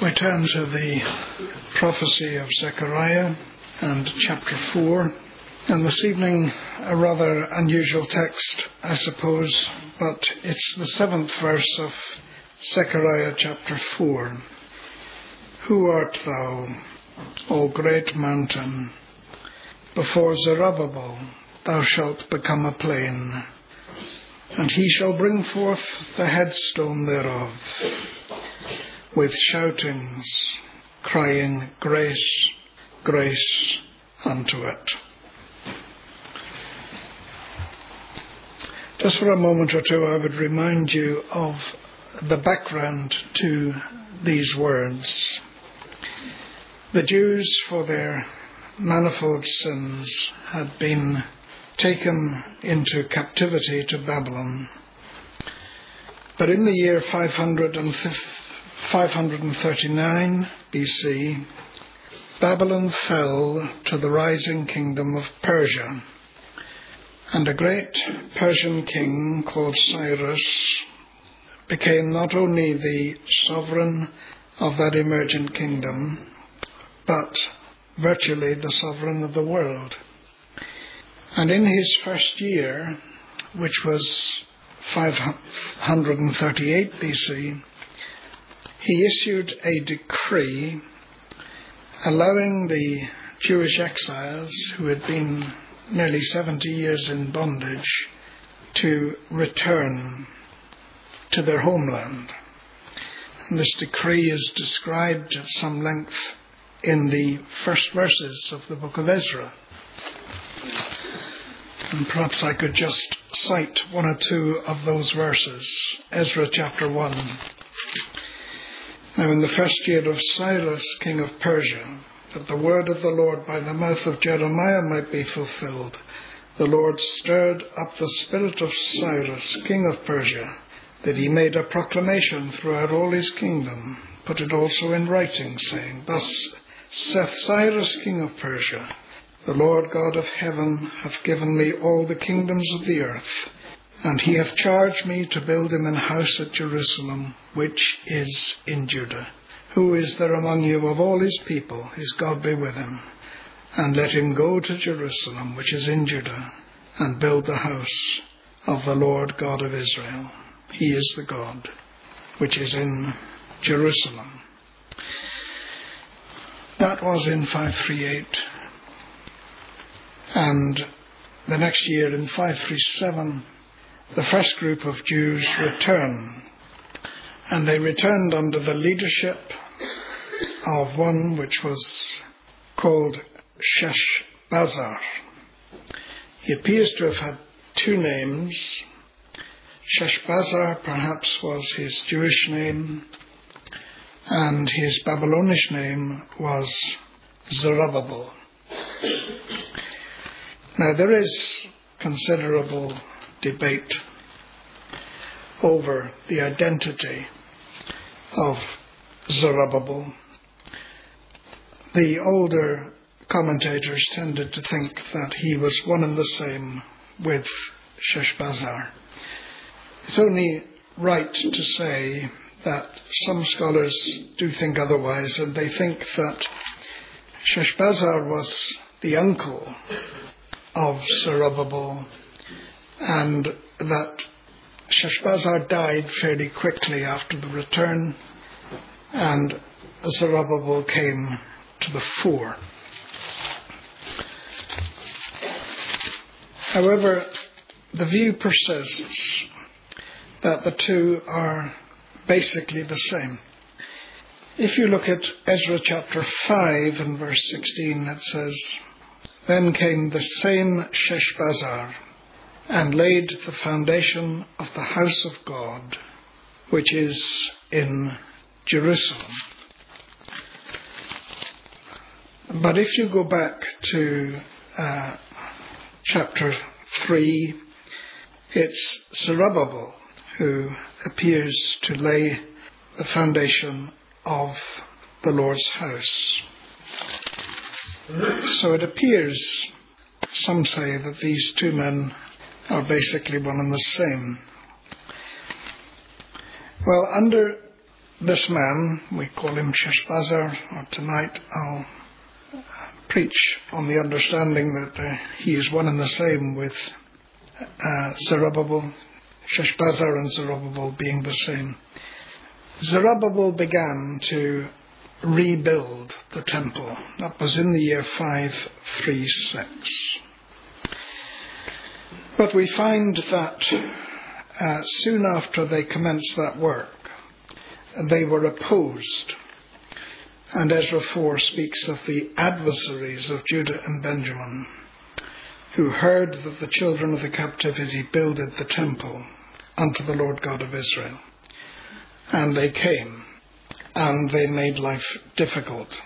We turn to the prophecy of Zechariah and chapter 4. And this evening, a rather unusual text, I suppose, but it's the 7th verse of Zechariah chapter 4. Who art thou, O great mountain? Before Zerubbabel thou shalt become a plain, and he shall bring forth the headstone thereof, with shoutings, crying, Grace, grace unto it. Just for a moment or two, I would remind you of the background to these words. The Jews, for their manifold sins, had been taken into captivity to Babylon. But in the year 539 BC, Babylon fell to the rising kingdom of Persia, and a great Persian king called Cyrus became not only the sovereign of that emergent kingdom, but virtually the sovereign of the world. And in his first year, which was 538 BC, he issued a decree allowing the Jewish exiles who had been nearly 70 years in bondage to return to their homeland. And this decree is described at some length in the first verses of the book of Ezra. And perhaps I could just cite one or two of those verses. Ezra chapter 1. Now in the first year of Cyrus, king of Persia, that the word of the Lord by the mouth of Jeremiah might be fulfilled, the Lord stirred up the spirit of Cyrus, king of Persia, that he made a proclamation throughout all his kingdom, put it also in writing, saying, Thus saith Cyrus, king of Persia, the Lord God of heaven hath given me all the kingdoms of the earth, and he hath charged me to build him an house at Jerusalem, which is in Judah. Who is there among you of all his people? His God be with him. And let him go to Jerusalem, which is in Judah, and build the house of the Lord God of Israel. He is the God which is in Jerusalem. That was in 538. And the next year, in 537, the first group of Jews returned. And they returned under the leadership of one which was called Sheshbazzar. He appears to have had two names. Sheshbazzar perhaps was his Jewish name, and his Babylonish name was Zerubbabel. Now there is considerable debate over the identity of Zerubbabel. The older commentators tended to think that he was one and the same with Sheshbazzar. It's only right to say that some scholars do think otherwise, and they think that Sheshbazzar was the uncle of Zerubbabel, and that Sheshbazzar died fairly quickly after the return, and Zerubbabel came to the fore. However, the view persists that the two are basically the same. If you look at Ezra chapter 5 and verse 16, it says, Then came the same Sheshbazzar, and laid the foundation of the house of God, which is in Jerusalem. But if you go back to chapter 3, it's Zerubbabel who appears to lay the foundation of the Lord's house. So it appears, some say, that these two men are basically one and the same. Well, under this man, we call him Sheshbazzar, or tonight I'll preach on the understanding that he is one and the same with Zerubbabel, Sheshbazzar and Zerubbabel being the same. Zerubbabel began to rebuild the temple. That was in the year 536. But we find that soon after they commenced that work, they were opposed. And Ezra 4 speaks of the adversaries of Judah and Benjamin, who heard that the children of the captivity builded the temple unto the Lord God of Israel. And they came, and they made life difficult.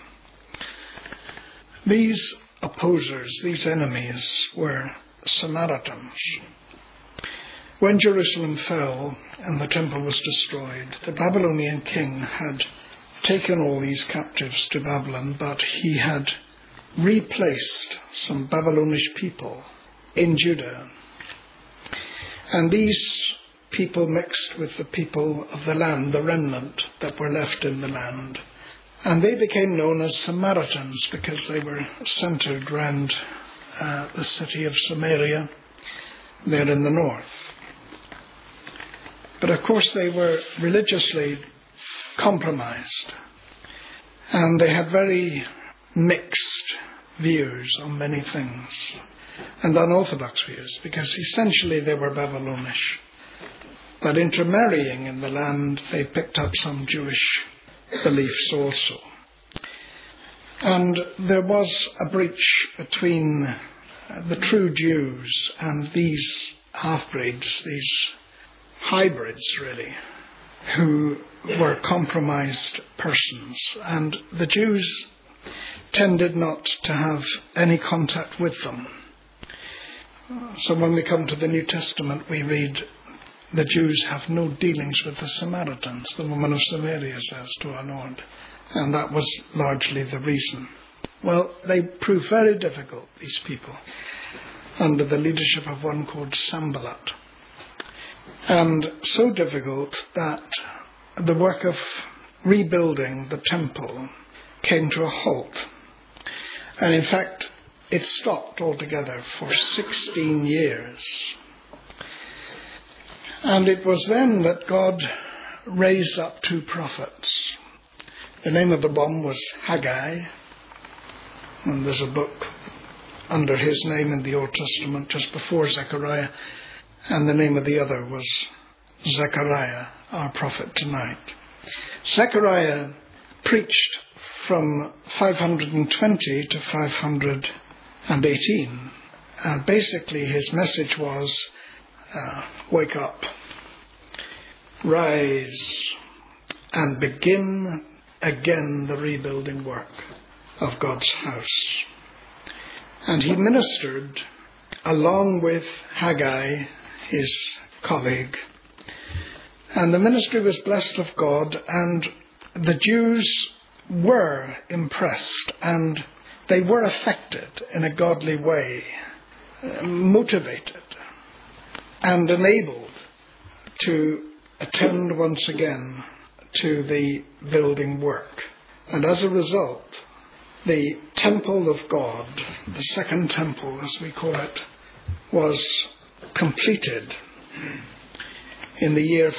These opposers, these enemies, were Samaritans. When Jerusalem fell and the temple was destroyed, the Babylonian king had taken all these captives to Babylon, but he had replaced some Babylonish people in Judah. And these people mixed with the people of the land, the remnant that were left in the land. And they became known as Samaritans because they were centered around the city of Samaria, there in the north. But of course they were religiously compromised, and they had very mixed views on many things, and unorthodox views, because essentially they were Babylonish. But intermarrying in the land, they picked up some Jewish beliefs also. And there was a breach between the true Jews and these half-breeds, these hybrids really, who were compromised persons. And the Jews tended not to have any contact with them. So when we come to the New Testament, we read, the Jews have no dealings with the Samaritans, the woman of Samaria says to our Lord. And that was largely the reason. Well, they proved very difficult, these people, under the leadership of one called Sanballat. And so difficult that the work of rebuilding the temple came to a halt. And in fact, it stopped altogether for 16 years. And it was then that God raised up two prophets. The name of the one was Haggai, and there's a book under his name in the Old Testament just before Zechariah, and the name of the other was Zechariah, our prophet tonight. Zechariah preached from 520 to 518. Basically his message was, wake up, rise, and begin again the rebuilding work of God's house. And he ministered along with Haggai, his colleague. And the ministry was blessed of God, and the Jews were impressed, and they were affected in a godly way, motivated and enabled to attend once again to the building work. And as a result, the temple of God, the second temple as we call it, was completed in the year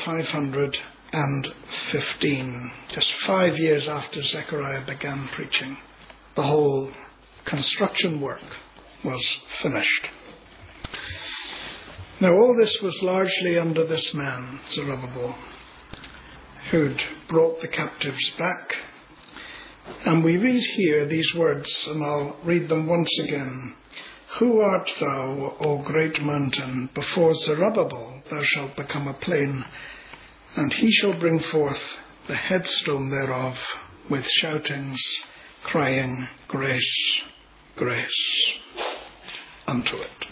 515, just 5 years after Zechariah began preaching. The whole construction work was finished. Now all this was largely under this man, Zerubbabel, who'd brought the captives back. And we read here these words, and I'll read them once again. Who art thou, O great mountain? Before Zerubbabel thou shalt become a plain, and he shall bring forth the headstone thereof with shoutings, crying, grace, grace unto it.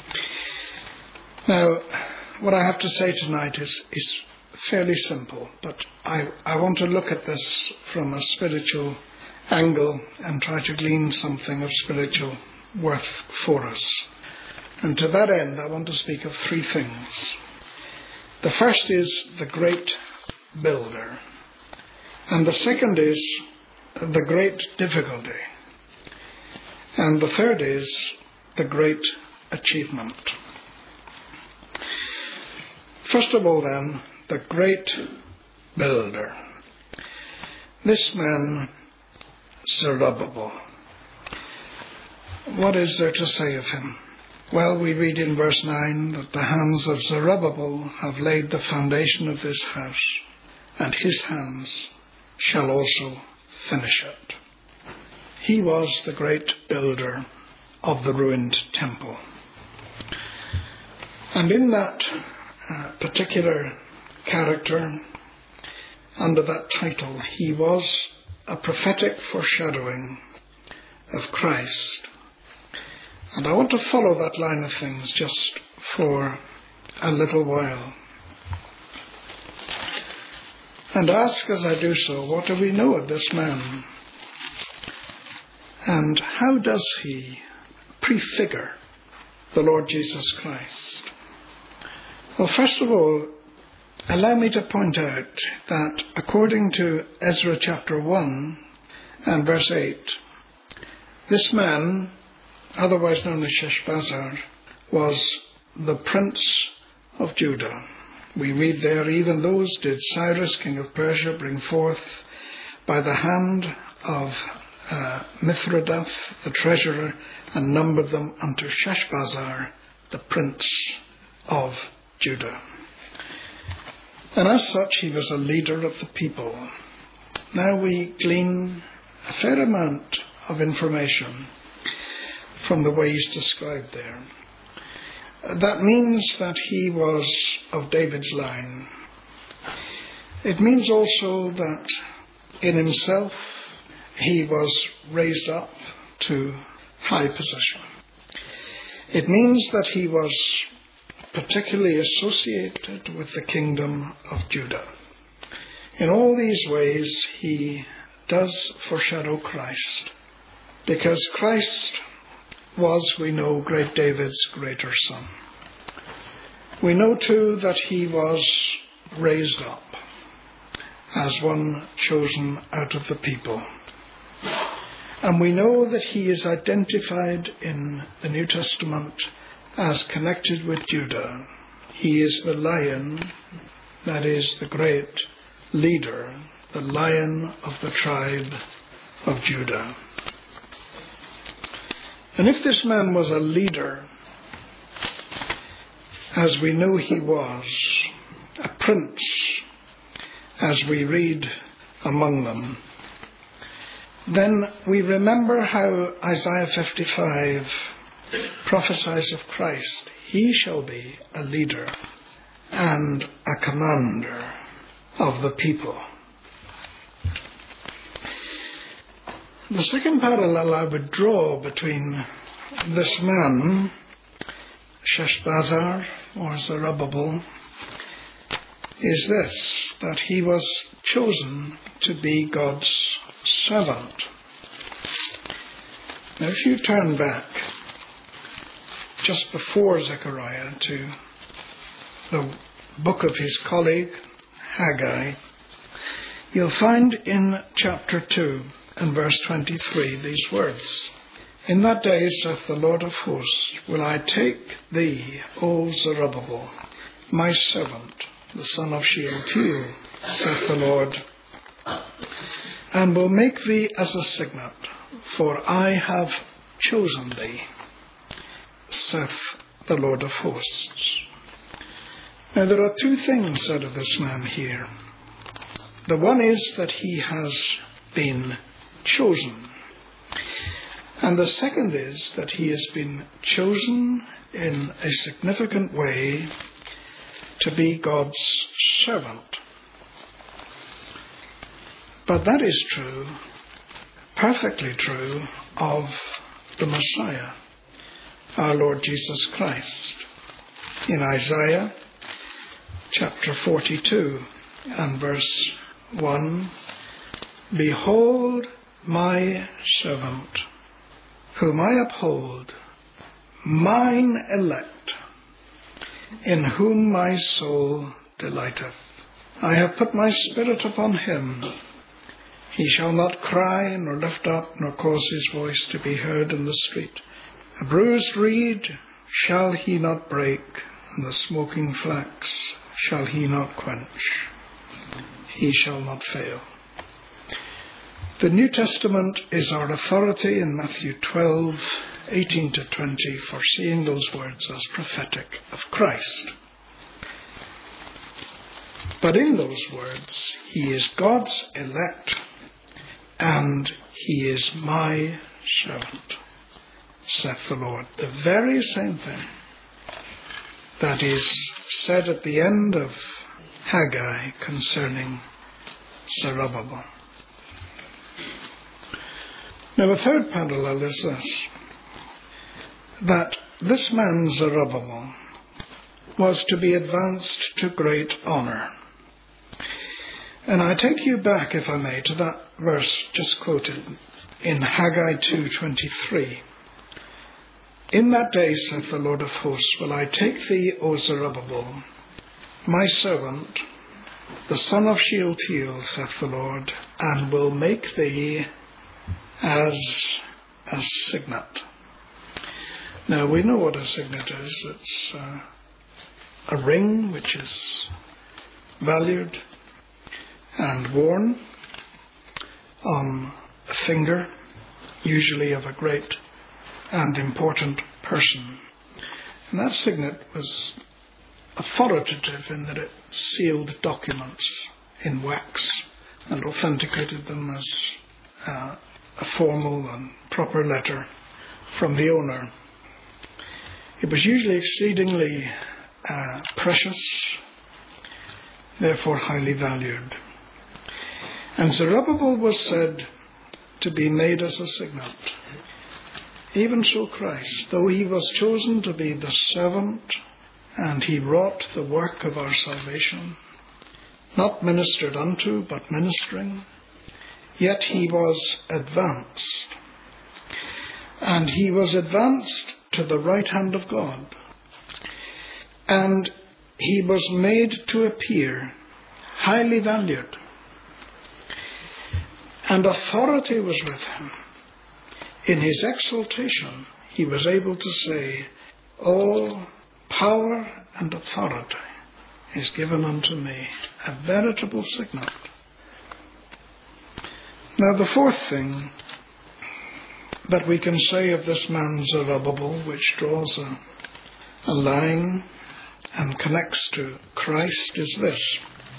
Now, what I have to say tonight is fairly simple, but I want to look at this from a spiritual angle and try to glean something of spiritual worth for us. And to that end, I want to speak of three things. The first is the great builder. And the second is the great difficulty. And the third is the great achievement. First of all then, the great builder. This man, Zerubbabel. What is there to say of him? Well, we read in verse 9 that the hands of Zerubbabel have laid the foundation of this house, and his hands shall also finish it. He was the great builder of the ruined temple. And in that particular character, under that title, he was a prophetic foreshadowing of Christ. And I want to follow that line of things just for a little while. And ask as I do so, what do we know of this man? And how does he prefigure the Lord Jesus Christ? Well, first of all, allow me to point out that according to Ezra chapter 1 and verse 8, this man, otherwise known as Sheshbazzar, was the prince of Judah. We read there, even those did Cyrus, king of Persia, bring forth by the hand of Mithridath, the treasurer, and numbered them unto Sheshbazzar, the prince of Judah. And as such, he was a leader of the people. Now we glean a fair amount of information from the way he's described there. That means that he was of David's line. It means also that in himself he was raised up to high position. It means that he was particularly associated with the kingdom of Judah. In all these ways he does foreshadow Christ, because Christ was, we know, great David's greater son. We know too that he was raised up as one chosen out of the people. And we know that he is identified in the New Testament as connected with Judah. He is the lion, that is the great leader, the lion of the tribe of Judah. And if this man was a leader, as we know he was, a prince, as we read among them, then we remember how Isaiah 55 prophesies of Christ. He shall be a leader and a commander of the people. The second parallel I would draw between this man, Sheshbazzar or Zerubbabel, is this, that he was chosen to be God's servant. Now if you turn back just before Zechariah to the book of his colleague Haggai, you'll find in chapter 2 and verse 23 these words. In that day, saith the Lord of hosts, will I take thee, O Zerubbabel, my servant, the son of Shealtiel, saith the Lord, and will make thee as a signet, for I have chosen thee, saith the Lord of hosts. Now there are two things said of this man here. The one is that he has been chosen. And the second is that he has been chosen in a significant way to be God's servant. But that is true, perfectly true, of the Messiah, our Lord Jesus Christ. In Isaiah chapter 42 and verse 1, behold my servant, whom I uphold, mine elect, in whom my soul delighteth. I have put my spirit upon him, He shall not cry, nor lift up, nor cause his voice to be heard in the street. A bruised reed shall he not break, and the smoking flax shall he not quench. He shall not fail. The New Testament is our authority in Matthew 12:18-20 for seeing those words as prophetic of Christ. But in those words, he is God's elect, and he is my servant, saith the Lord. The very same thing that is said at the end of Haggai concerning Zerubbabel. Now, the third parallel is this, that this man Zerubbabel was to be advanced to great honour. And I take you back, if I may, to that verse just quoted in Haggai 2:23. In that day, saith the Lord of hosts, will I take thee, O Zerubbabel, my servant, the son of Shealtiel, saith the Lord, and will make thee as a signet. Now, we know what a signet is. It's a ring which is valued and worn on a finger, usually of a great and important person. And that signet was authoritative in that it sealed documents in wax and authenticated them as a formal and proper letter from the owner. It was usually exceedingly precious, therefore highly valued. And Zerubbabel was said to be made as a signet. Even so Christ, though he was chosen to be the servant, and he wrought the work of our salvation, not ministered unto, but ministering, yet he was advanced. And he was advanced to the right hand of God. And he was made to appear highly valued. And authority was with him. In his exaltation, he was able to say, all power and authority is given unto me, a veritable signet. Now, the fourth thing that we can say of this man Zerubbabel, which draws a line and connects to Christ, is this,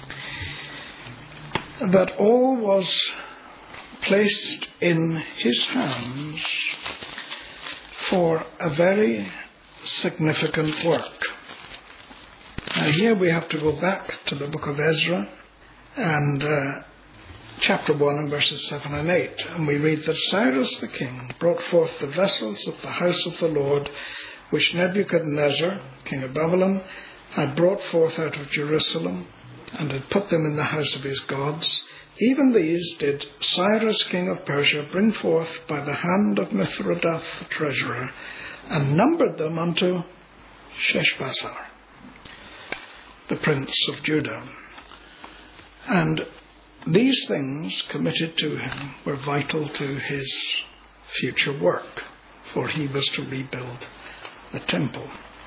that all was placed in his hands for a very significant work. Now, here we have to go back to the book of Ezra and chapter 1 and verses 7 and 8. And we read that Cyrus the king brought forth the vessels of the house of the Lord, which Nebuchadnezzar, king of Babylon, had brought forth out of Jerusalem, and had put them in the house of his gods. Even these did Cyrus, king of Persia, bring forth by the hand of Mithridath the treasurer, and numbered them unto Sheshbazzar, the prince of Judah. And these things committed to him were vital to his future work, for he was to rebuild the temple.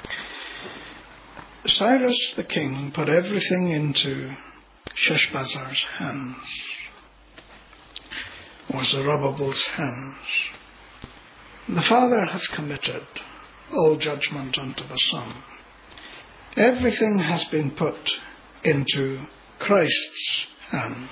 Cyrus the king put everything into Sheshbazzar's hands, or Zerubbabel's hands. The Father hath committed all judgment unto the Son. Everything has been put into Christ's hands.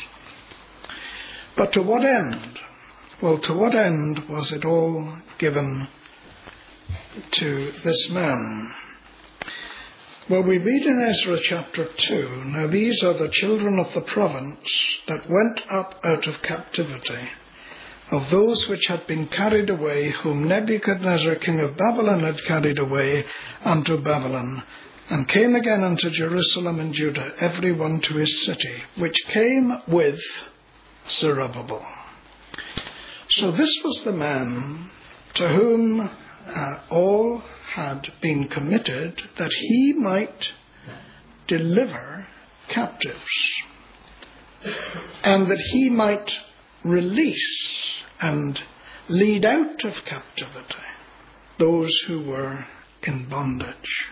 But to what end? Well, to what end was it all given to this man? Well, we read in Ezra chapter 2, now these are the children of the province that went up out of captivity, of those which had been carried away, whom Nebuchadnezzar king of Babylon had carried away unto Babylon, and came again unto Jerusalem and Judah, every one to his city, which came with Zerubbabel. So this was the man to whom all had been committed, that he might deliver captives. and that he might release and lead out of captivity those who were in bondage.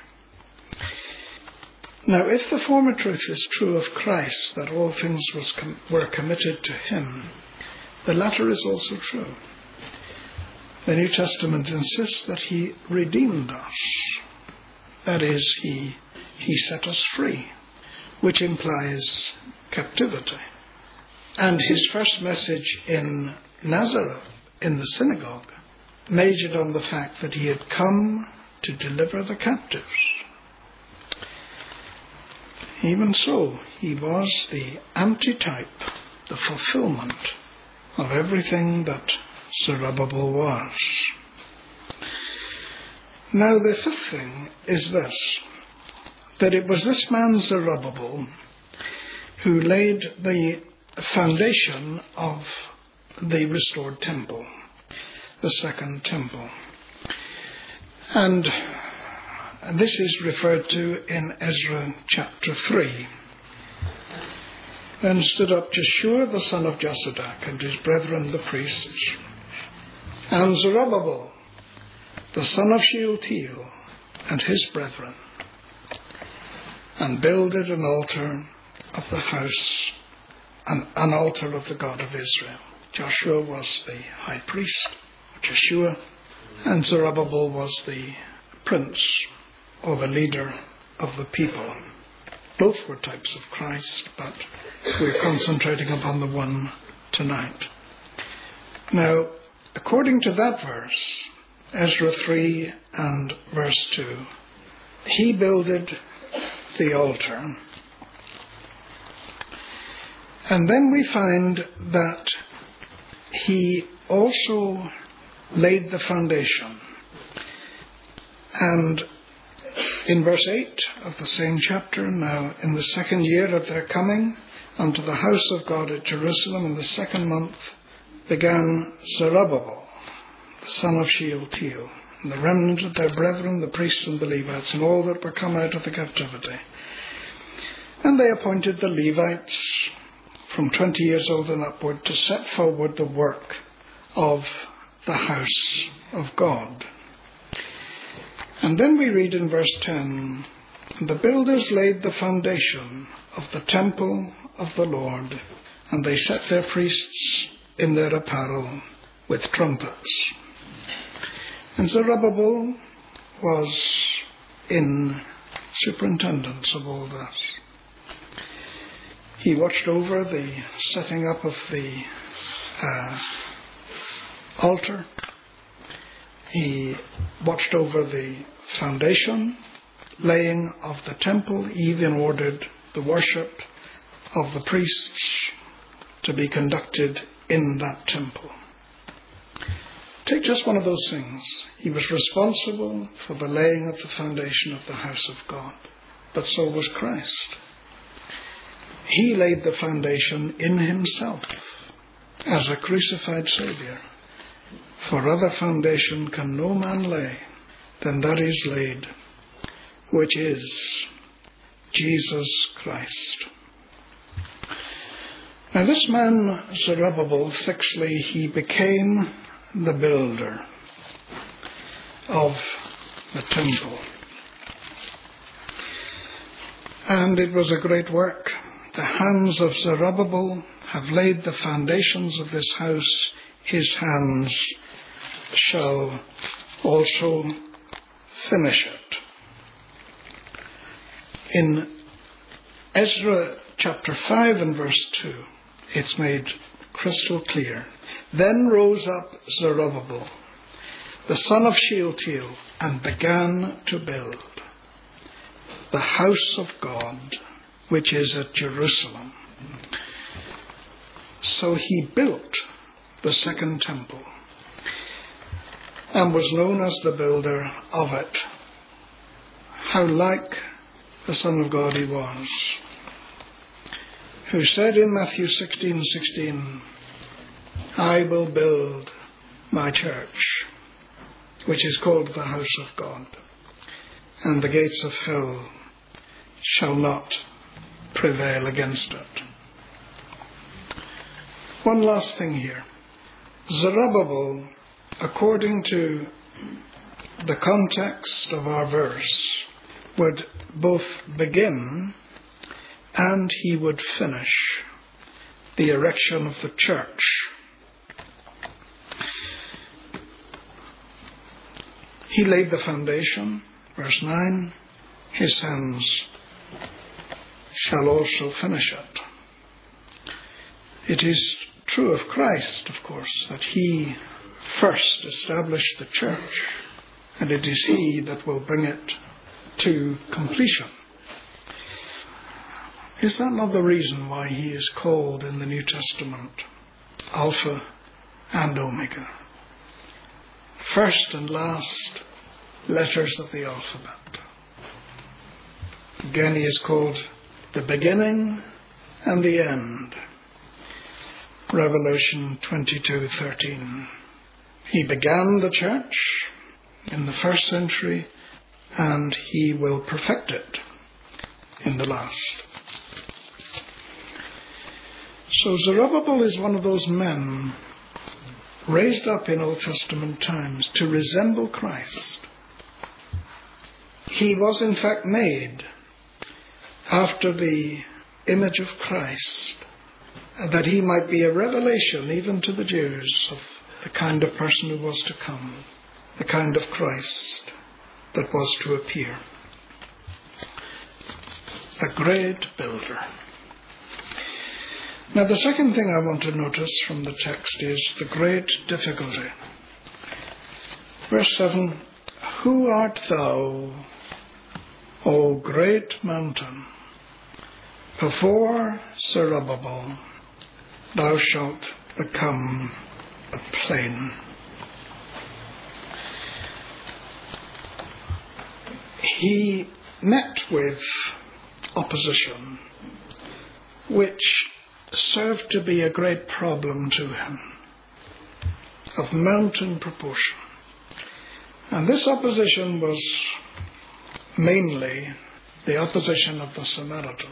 Now, if the former truth is true of Christ, that all things were committed to him, the latter is also true. The New Testament insists that he redeemed us. That is, he set us free, which implies captivity. And his first message in Nazareth, in the synagogue, majored on the fact that he had come to deliver the captives. Even so, he was the antitype, the fulfillment of everything that Zerubbabel was. Now the fifth thing is this, that it was this man Zerubbabel who laid the foundation of the restored temple, the second temple. And this is referred to in Ezra chapter 3. Then stood up Jeshua the son of Josadak and his brethren the priests, and Zerubbabel the son of Shealtiel and his brethren, and builded an altar of the house, an altar of the God of Israel. Joshua was the high priest, Jeshua, and Zerubbabel was the prince or the leader of the people. Both were types of Christ, but we're concentrating upon the one tonight. Now, according to that verse, Ezra 3 and verse 2, he builded the altar. And then we find that he also laid the foundation. And in verse 8 of the same chapter, now in the second year of their coming unto the house of God at Jerusalem, in the second month, began Zerubbabel, the son of Shealtiel, and the remnant of their brethren, the priests and the Levites, and all that were come out of the captivity. And they appointed the Levites from 20 years old and upward to set forward the work of the house of God. And then we read in verse 10, the builders laid the foundation of the temple of the Lord, and they set their priests in their apparel with trumpets. And Zerubbabel was in superintendence of all that. He watched over the setting up of the altar. He watched over the foundation, laying of the temple. He even ordered the worship of the priests to be conducted in that temple. Take just one of those things. He was responsible for the laying of the foundation of the house of God, but so was Christ. He laid the foundation in himself as a crucified Saviour. For other foundation can no man lay than that is laid, which is Jesus Christ. Now this man Zerubbabel, sixthly, he became the builder of the temple. And it was a great work. The hands of Zerubbabel have laid the foundations of this house. His hands shall also finish it. In Ezra chapter 5 and verse 2, it's made crystal clear. Then rose up Zerubbabel, the son of Shealtiel, and began to build the house of God, which is at Jerusalem. So he built the second temple and was known as the builder of it. How like the Son of God he was, who said in Matthew 16:16, I will build my church, which is called the house of God, and the gates of hell shall not prevail against it. One last thing here. Zerubbabel, according to the context of our verse, would both begin and he would finish the erection of the church. He laid the foundation, verse 9, his hands shall also finish it. It is true of Christ, of course, that he first established the church, and it is he that will bring it to completion. Is that not the reason why he is called in the New Testament Alpha and Omega? First and last letters of the alphabet. Again, he is called the beginning and the end. Revelation 22:13. He began the church in the first century, and he will perfect it in the last. So Zerubbabel is one of those men raised up in Old Testament times to resemble Christ. He was in fact made after the image of Christ, that he might be a revelation even to the Jews of the kind of person who was to come, the kind of Christ that was to appear. A great builder. Now the second thing I want to notice from the text is the great difficulty. Verse 7, who art thou, O great mountain? Before Zerubbabel thou shalt become a plain. He met with opposition, which served to be a great problem to him, of mountain proportion. And this opposition was mainly the opposition of the Samaritans,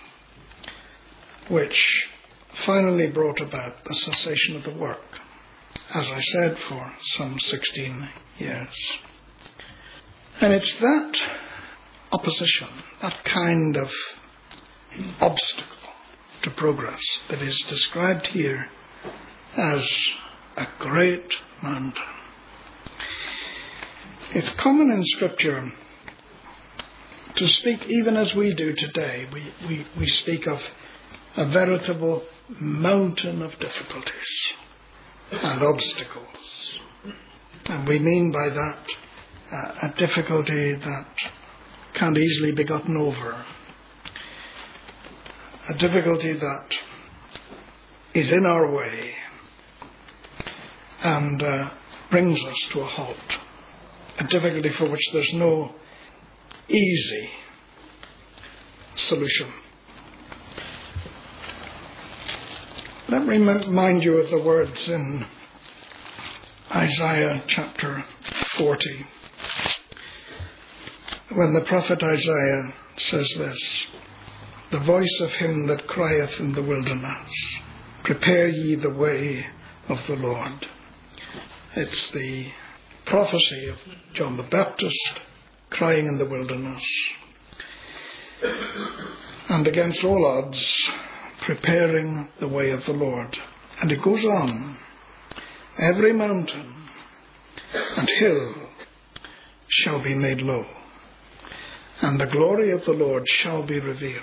which finally brought about the cessation of the work, as I said, for some 16 years. And it's that opposition, that kind of obstacle to progress, that is described here as a great mountain. It's common in Scripture to speak, even as we do today, we speak of a veritable mountain of difficulties and obstacles. And we mean by that a difficulty that can't easily be gotten over. A difficulty that is in our way and brings us to a halt. A difficulty for which there's no easy solution. Let me remind you of the words in Isaiah chapter 40, when the prophet Isaiah says this, the voice of him that crieth in the wilderness, prepare ye the way of the Lord. It's the prophecy of John the Baptist crying in the wilderness, and against all odds preparing the way of the Lord. And it goes on, every mountain and hill shall be made low, and the glory of the Lord shall be revealed.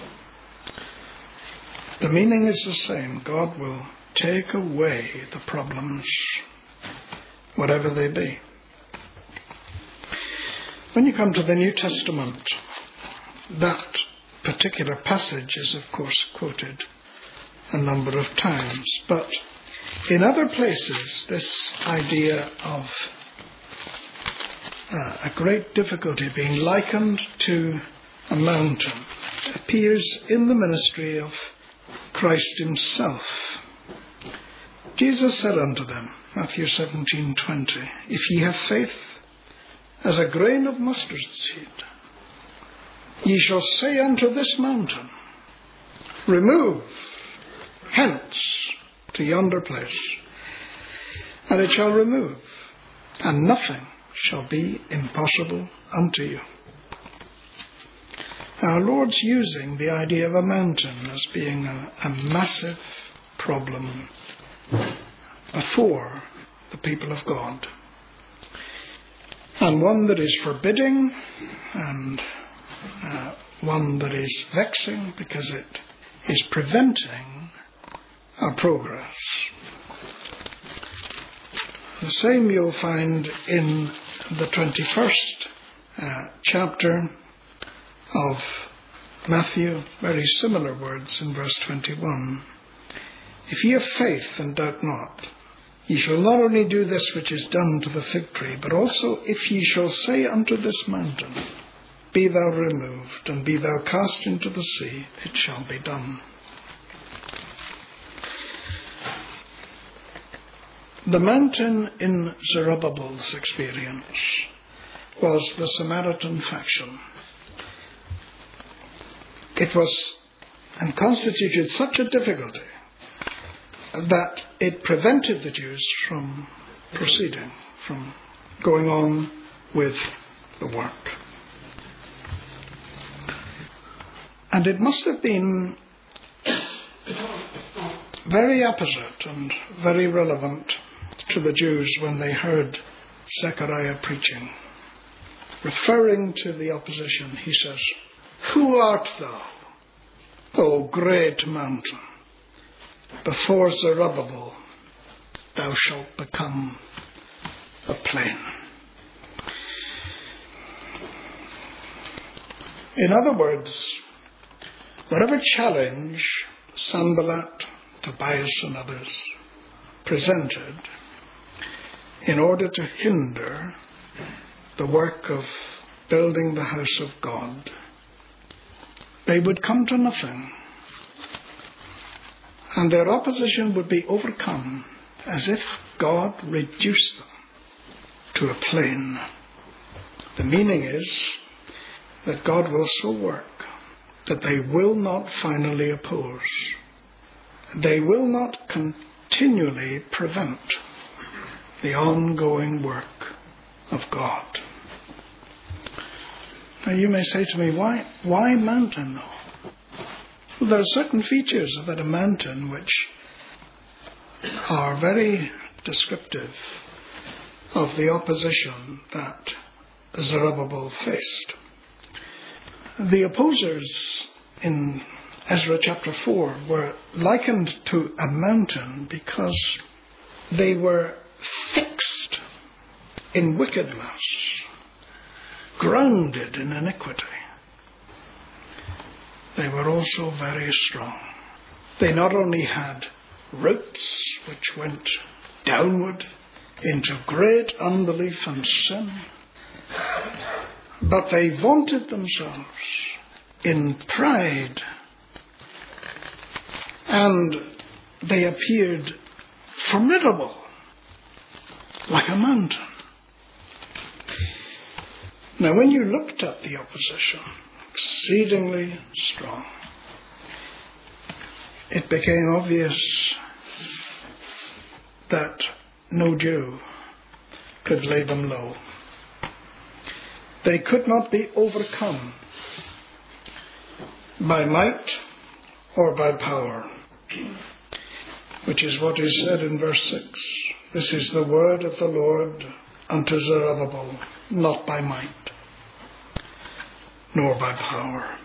The meaning is the same. God will take away the problems, whatever they be. When you come to the New Testament, that particular passage is of course quoted a number of times, but in other places this idea of a great difficulty being likened to a mountain appears in the ministry of Christ himself. Jesus said unto them, Matthew 17:20, if ye have faith as a grain of mustard seed, ye shall say unto this mountain, remove hence to yonder place, and it shall remove, and nothing shall be impossible unto you. Our Lord's using the idea of a mountain as being a massive problem before the people of God, and one that is forbidding, and one that is vexing because it is preventing our progress. The same you'll find in the 21st chapter of Matthew, very similar words in verse 21. If ye have faith and doubt not, ye shall not only do this which is done to the fig tree, but also if ye shall say unto this mountain, be thou removed, and be thou cast into the sea, it shall be done. The mountain in Zerubbabel's experience was the Samaritan faction. It was and constituted such a difficulty that it prevented the Jews from proceeding, from going on with the work. And it must have been very apposite and very relevant to the Jews when they heard Zechariah preaching. Referring to the opposition, he says, who art thou, O great mountain? Before Zerubbabel thou shalt become a plain. In other words, whatever challenge Sanballat, Tobias and others presented in order to hinder the work of building the house of God, they would come to nothing, and their opposition would be overcome as if God reduced them to a plain. The meaning is that God will so work that they will not finally oppose. They will not continually prevent the ongoing work of God. Now you may say to me, why mountain though? Well, there are certain features about a mountain which are very descriptive of the opposition that Zerubbabel faced. The opposers in Ezra chapter 4 were likened to a mountain because they were fixed in wickedness, grounded in iniquity. They were also very strong. They not only had roots which went downward into great unbelief and sin, but they vaunted themselves in pride, and they appeared formidable, like a mountain. Now, when you looked at the opposition, exceedingly strong, it became obvious that no Jew could lay them low. They could not be overcome by might or by power, which is what is said in verse 6. This is the word of the Lord unto Zerubbabel, not by might, nor by power.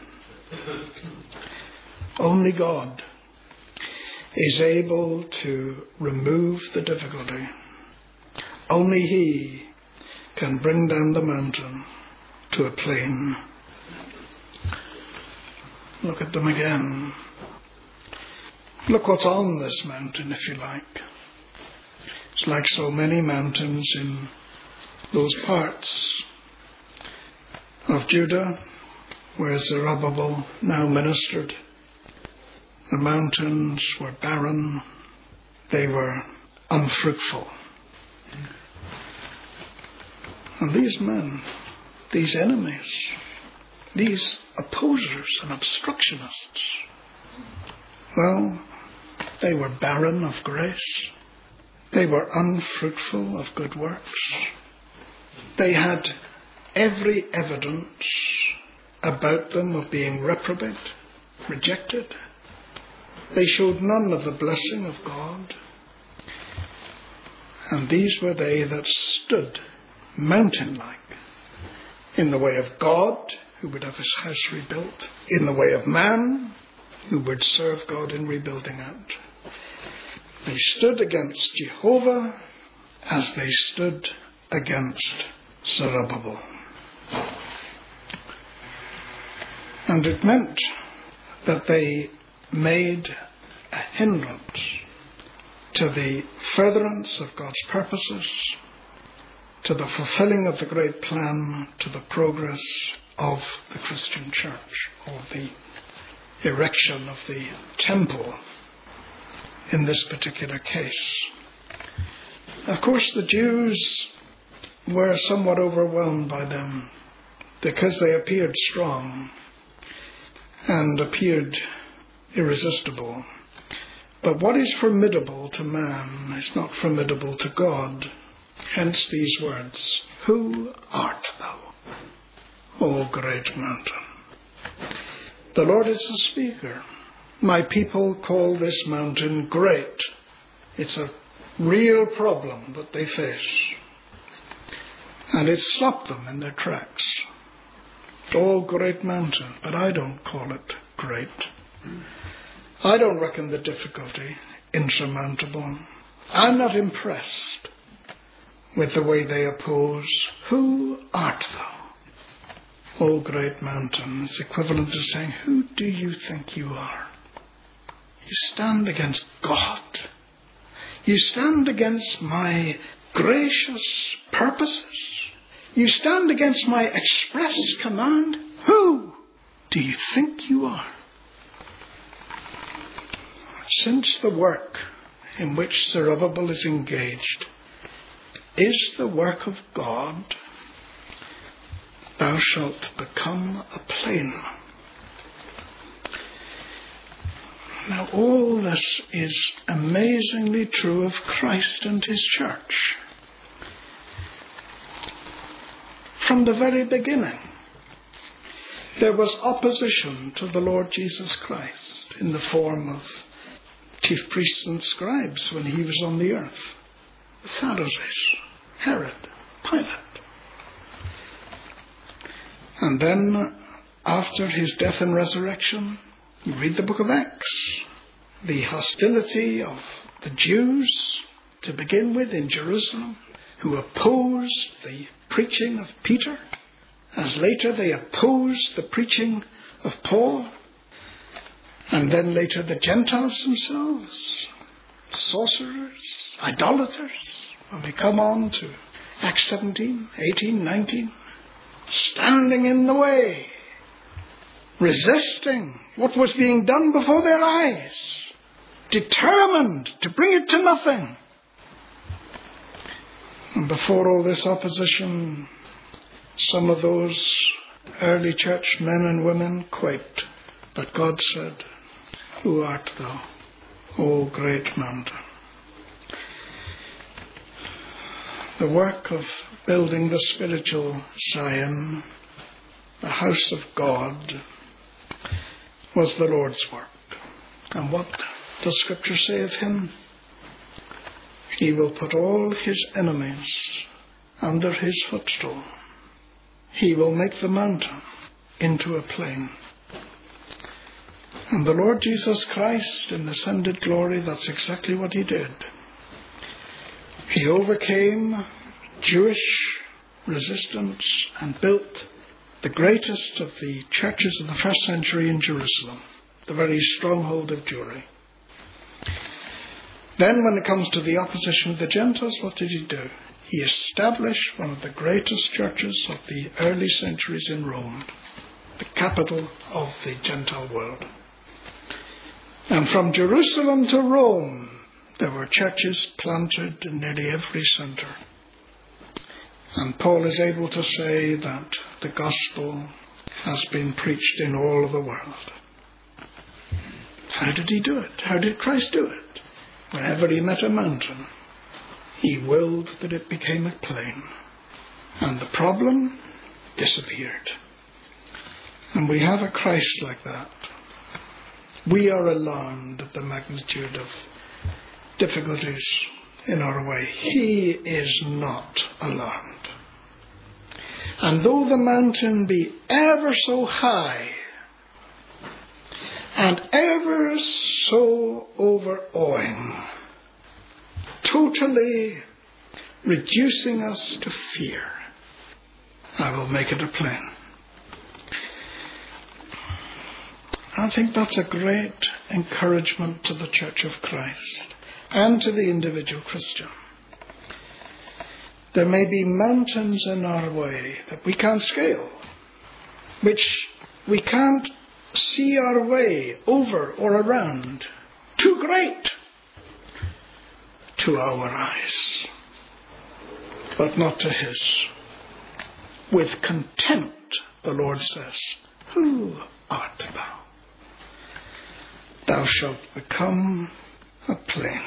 Only God is able to remove the difficulty. Only He can bring down the mountain to a plain. Look at them again. Look what's on this mountain, if you like. It's like so many mountains in those parts of Judah where Zerubbabel now ministered. The mountains were barren. They were unfruitful. And these men, these enemies, these opposers and obstructionists, well, They were barren of grace. They were unfruitful of good works. They had every evidence about them of being reprobate, rejected. They showed none of the blessing of God. And these were they that stood mountain-like in the way of God, who would have his house rebuilt, in the way of man, who would serve God in rebuilding it. They stood against Jehovah as they stood against Zerubbabel. And it meant that they made a hindrance to the furtherance of God's purposes, to the fulfilling of the great plan, to the progress of the Christian church, or the erection of the temple in this particular case. Of course, the Jews were somewhat overwhelmed by them because they appeared strong and appeared irresistible. But what is formidable to man is not formidable to God. Hence these words, "Who art thou, O great mountain?" The Lord is the speaker. My people call this mountain great. It's a real problem that they face. And it stopped them in their tracks. Oh, great mountain, but I don't call it great. I don't reckon the difficulty insurmountable. I'm not impressed with the way they oppose. Who art thou, O great mountain? It's equivalent to saying, who do you think you are? You stand against God. You stand against my gracious purposes. You stand against my express command. Who do you think you are? Since the work in which Zerubbabel is engaged is the work of God, thou shalt become a plain. Now all this is amazingly true of Christ and his church. From the very beginning, there was opposition to the Lord Jesus Christ in the form of chief priests and scribes when he was on the earth. The Pharisees, Herod, Pilate. And then, after his death and resurrection, you read the book of Acts, the hostility of the Jews, to begin with, in Jerusalem, who opposed the preaching of Peter, as later they opposed the preaching of Paul, and then later the Gentiles themselves, sorcerers, idolaters. When we come on to Acts 17, 18, 19, standing in the way, resisting what was being done before their eyes, determined to bring it to nothing. And before all this opposition, some of those early church men and women quaked. But God said, who art thou, O great mountain? The work of building the spiritual Zion, the house of God, was the Lord's work. And what does Scripture say of him? He will put all his enemies under his footstool. He will make the mountain into a plain. And the Lord Jesus Christ in ascended glory, that's exactly what he did. He overcame Jewish resistance and built the greatest of the churches of the first century in Jerusalem, the very stronghold of Jewry. Then when it comes to the opposition of the Gentiles, what did he do? He established one of the greatest churches of the early centuries in Rome, the capital of the Gentile world. And from Jerusalem to Rome, there were churches planted in nearly every centre. And Paul is able to say that the gospel has been preached in all of the world. How did he do it? How did Christ do it? Whenever he met a mountain, he willed that it became a plain. And the problem disappeared. And we have a Christ like that. We are alarmed at the magnitude of difficulties in our way. He is not alarmed. And though the mountain be ever so high and ever so overawing, totally reducing us to fear, I will make it a plain. I think that's a great encouragement to the Church of Christ and to the individual Christian. There may be mountains in our way that we can't scale, which we can't see our way over or around. Too great to our eyes, but not to his. With contempt, the Lord says, "Who art thou? Thou shalt become a plain."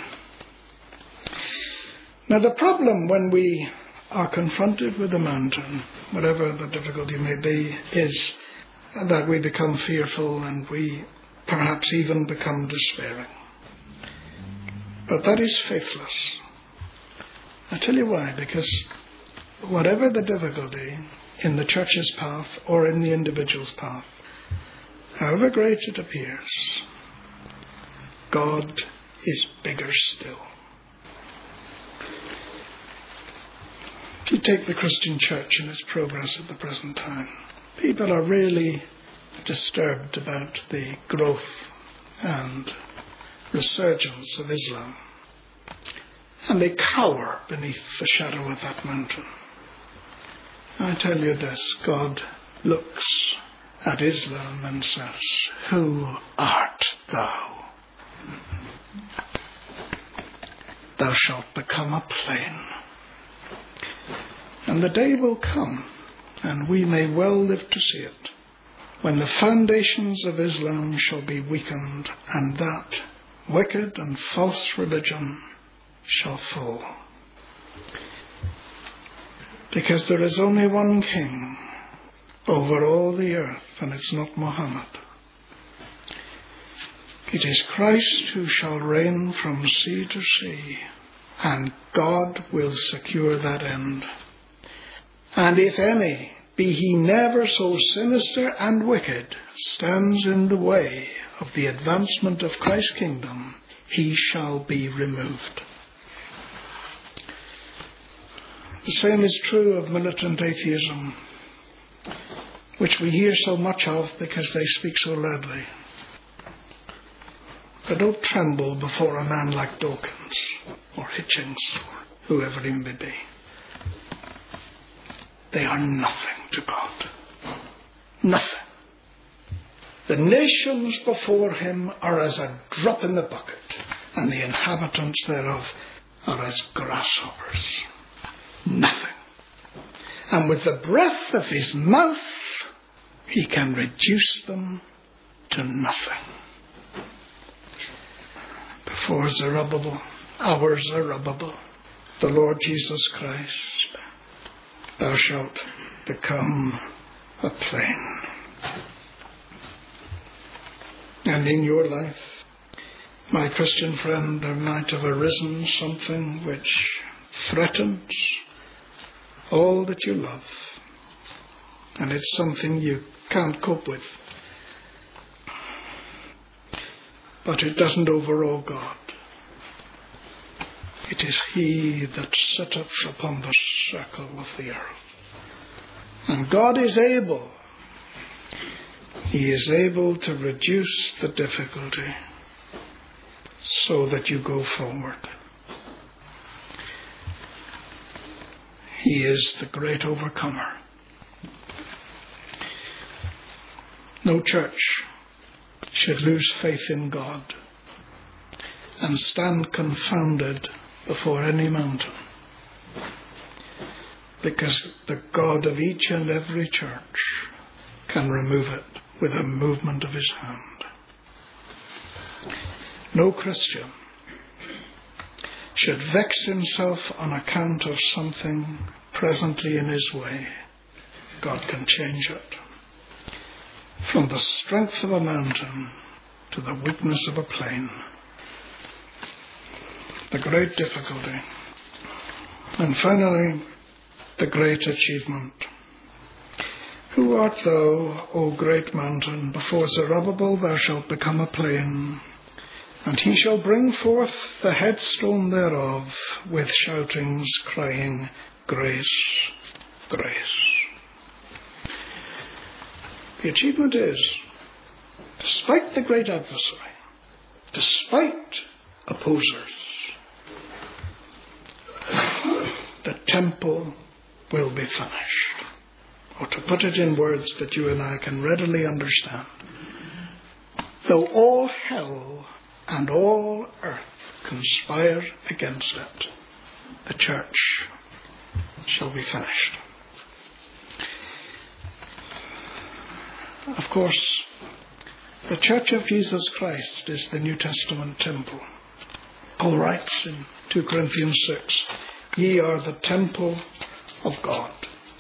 Now the problem when we are confronted with a mountain, whatever the difficulty may be, is that we become fearful and we perhaps even become despairing. But that is faithless. I tell you why, because whatever the difficulty in the church's path or in the individual's path, however great it appears, God is bigger still. If you take the Christian church and its progress at the present time, people are really disturbed about the growth and resurgence of Islam. And they cower beneath the shadow of that mountain. I tell you this, God looks at Islam and says, "Who art thou? Thou shalt become a plain." And the day will come, and we may well live to see it, when the foundations of Islam shall be weakened, and that wicked and false religion shall fall. Because there is only one king over all the earth, and it's not Muhammad. It is Christ who shall reign from sea to sea, and God will secure that end. And if any, be he never so sinister and wicked, stands in the way of the advancement of Christ's kingdom, he shall be removed. The same is true of militant atheism, which we hear so much of because they speak so loudly. But don't tremble before a man like Dawkins or Hitchens or whoever he may be. They are nothing to God. Nothing. The nations before him are as a drop in the bucket, and the inhabitants thereof are as grasshoppers. Nothing. And with the breath of his mouth, he can reduce them to nothing. Before Zerubbabel, our Zerubbabel, the Lord Jesus Christ, thou shalt become a plain. And in your life, my Christian friend, there might have arisen something which threatens all that you love. And it's something you can't cope with. But it doesn't overawe God. It is he that sitteth upon the circle of the earth. And God is able. He is able to reduce the difficulty so that you go forward. He is the great overcomer. No church should lose faith in God and stand confounded before any mountain, because the God of each and every church can remove it with a movement of his hand. No Christian should vex himself on account of something presently in his way, God can change it. From the strength of a mountain to the weakness of a plain. The great difficulty. And finally, the great achievement. Who art thou, O great mountain? Before Zerubbabel thou shalt become a plain, and he shall bring forth the headstone thereof with shoutings, crying, Grace, grace. The achievement is, despite the great adversary, despite opposers, the temple will be finished. Or to put it in words that you and I can readily understand, though all hell and all earth conspire against it, the church shall be finished. Of course, the Church of Jesus Christ is the New Testament temple. Paul writes in 2 Corinthians 6, ye are the temple of God.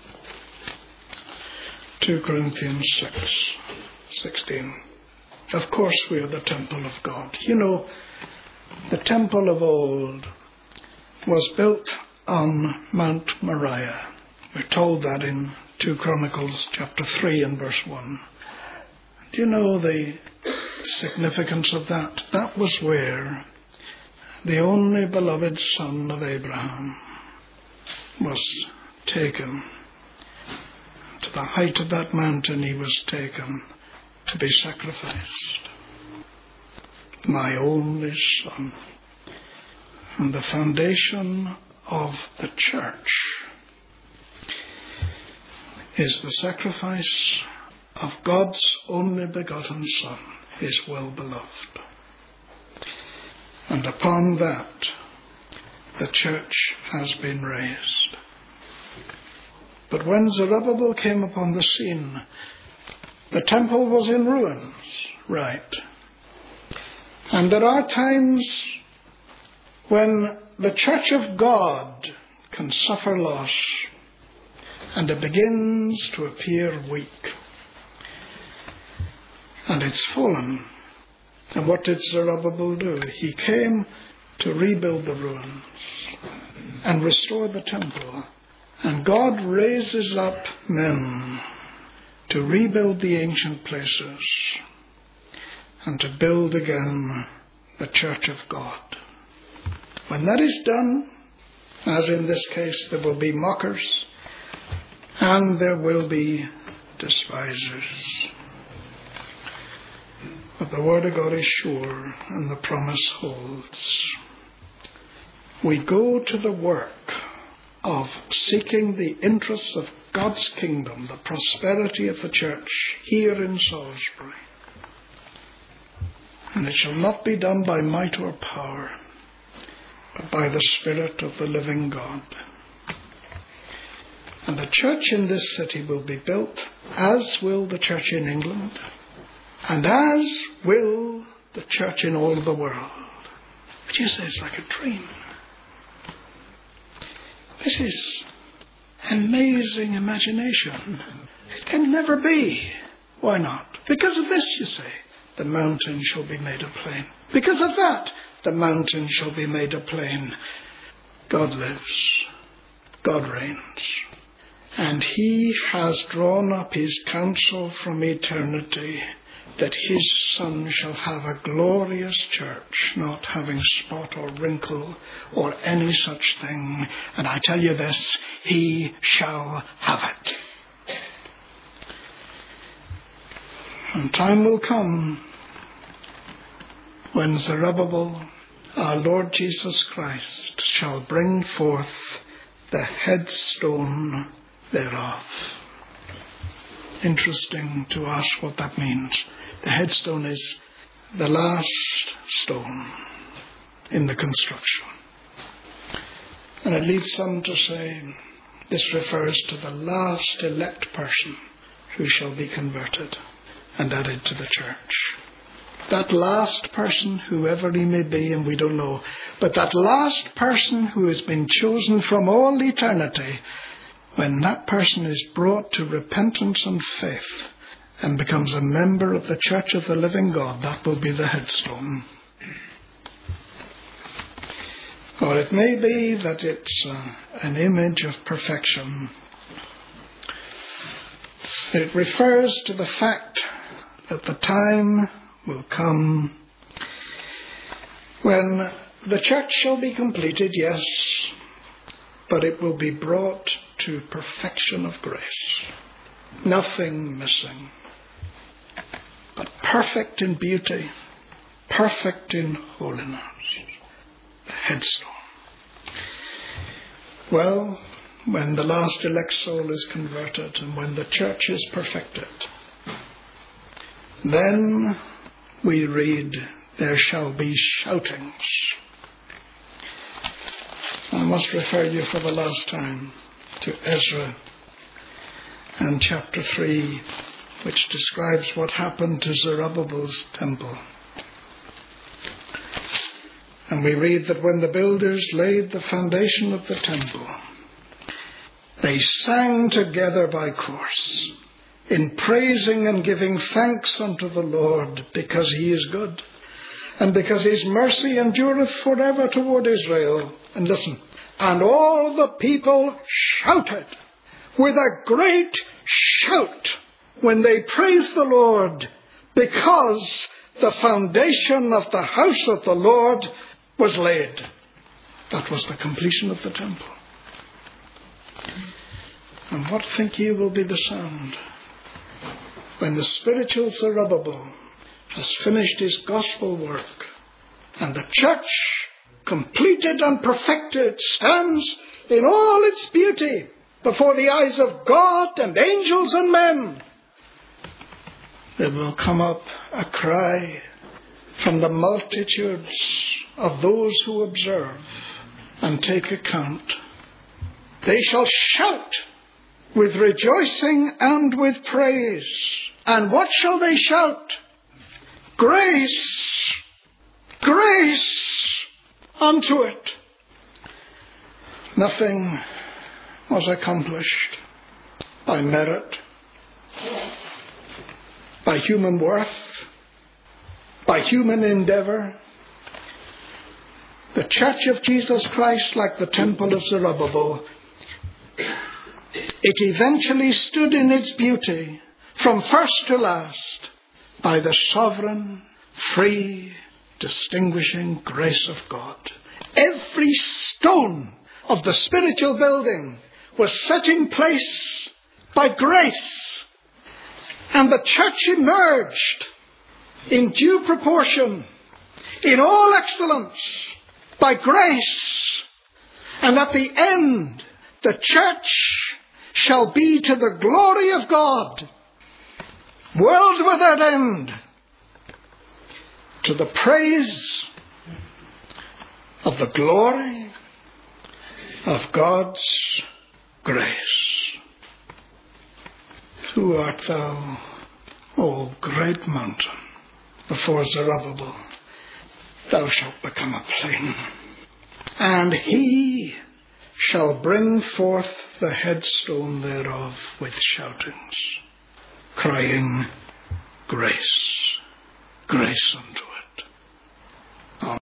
2 Corinthians 6:16. Of course we are the temple of God. You know, the temple of old was built on Mount Moriah. We're told that in 2 Chronicles chapter 3 and verse 1. Do you know the significance of that? That was where the only beloved son of Abraham was taken. To the height of that mountain he was taken to be sacrificed. My only son. And the foundation of the church is the sacrifice of God's only begotten Son, his well-beloved. And upon that, the church has been raised. But when Zerubbabel came upon the scene, the temple was in ruins, right? And there are times when the church of God can suffer loss and it begins to appear weak. And it's fallen. And what did Zerubbabel do? He came to rebuild the ruins and restore the temple. And God raises up men to rebuild the ancient places and to build again the church of God. When that is done, as in this case, there will be mockers and there will be despisers. But the word of God is sure and the promise holds. We go to the work of seeking the interests of God's kingdom, the prosperity of the church here in Salisbury. And it shall not be done by might or power, but by the Spirit of the living God. And the church in this city will be built, as will the church in England, and as will the church in all the world. But you say it's like a dream. This is amazing imagination. It can never be. Why not? Because of this, you say, the mountain shall be made a plain. Because of that, the mountain shall be made a plain. God lives. God reigns. And he has drawn up his counsel from eternity, that his Son shall have a glorious church, not having spot or wrinkle or any such thing. And I tell you this, he shall have it. And time will come when Zerubbabel, our Lord Jesus Christ, shall bring forth the headstone thereof. Interesting to ask what that means. The headstone is the last stone in the construction. And it leads some to say this refers to the last elect person who shall be converted and added to the church. that last person, whoever he may be, and we don't know, but that last person who has been chosen from all eternity, when that person is brought to repentance and faith and becomes a member of the Church of the Living God, that will be the headstone. Or it may be that it's an image of perfection. It refers to the fact that the time will come when the church shall be completed, yes, but it will be brought to perfection of grace. Nothing missing, but perfect in beauty, perfect in holiness. The headstone. Well, when the last elect soul is converted and when the church is perfected, then we read, there shall be shoutings. I must refer you for the last time to Ezra and chapter 3, which describes what happened to Zerubbabel's temple. And we read that when the builders laid the foundation of the temple, they sang together by course, in praising and giving thanks unto the Lord, because he is good, and because his mercy endureth forever toward Israel. And listen, and all the people shouted with a great shout when they praised the Lord, because the foundation of the house of the Lord was laid. That was the completion of the temple. And what think ye will be the sound when the spiritual Zerubbabel has finished his gospel work and the church, completed and perfected, stands in all its beauty before the eyes of God and angels and men? There will come up a cry from the multitudes of those who observe and take account. They shall shout with rejoicing and with praise. And what shall they shout? Grace, grace unto it. Nothing was accomplished by merit, by human worth, by human endeavor. The Church of Jesus Christ, like the temple of Zerubbabel, it eventually stood in its beauty from first to last by the sovereign, free, distinguishing grace of God. Every stone of the spiritual building was set in place by grace, and the church emerged in due proportion, in all excellence, by grace. And at the end, the church shall be to the glory of God, world without end, to the praise of the glory of God's grace. Who art thou, O great mountain? Before Zerubbabel thou shalt become a plain, and he shall bring forth the headstone thereof with shoutings, crying, grace, grace unto